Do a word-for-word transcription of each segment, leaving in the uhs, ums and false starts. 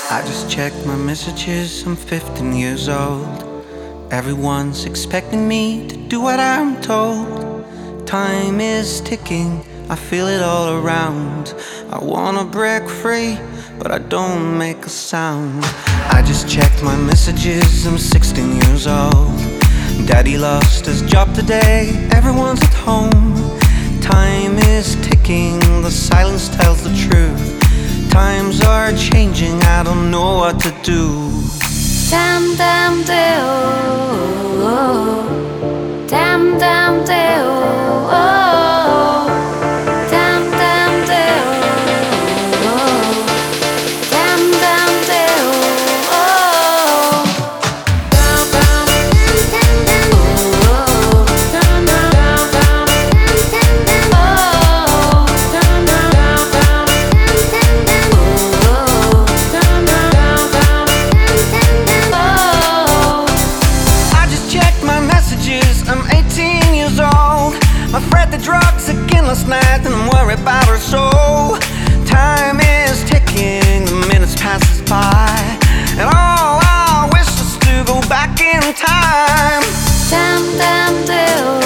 I just checked my messages, I'm fifteen years old. Everyone's expecting me to do what I'm told. Time is ticking, I feel it all around. I wanna break free, but I don't make a sound. I just checked my messages, I'm sixteen years old. Daddy lost his job today, everyone's at home. Time is ticking, the silence tells the truth. Times are changing, I don't know what to do. Damn, damn, damn, damn, damn, damn, damn, damn, damn, damn, damn, damn. I'm eighteen years old. My friend did drugs again last night, and I'm worried about her soul. Time is ticking, the minutes passes by, and all I wish is to go back in time. Damn, damn, damn,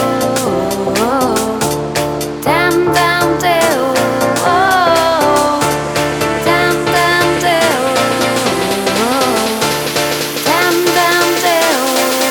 damn, damn, damn, damn, damn, damn, damn, damn, damn.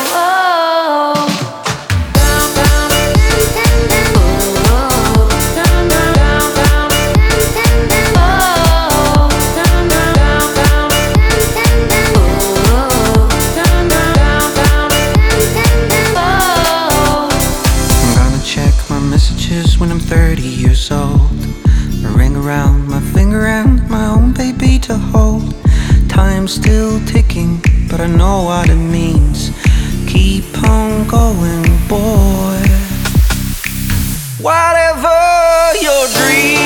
When I'm thirty years old, a ring around my finger and my own baby to hold. Time's still ticking, but I know what it means. Keep on going, boy. Whatever your dream.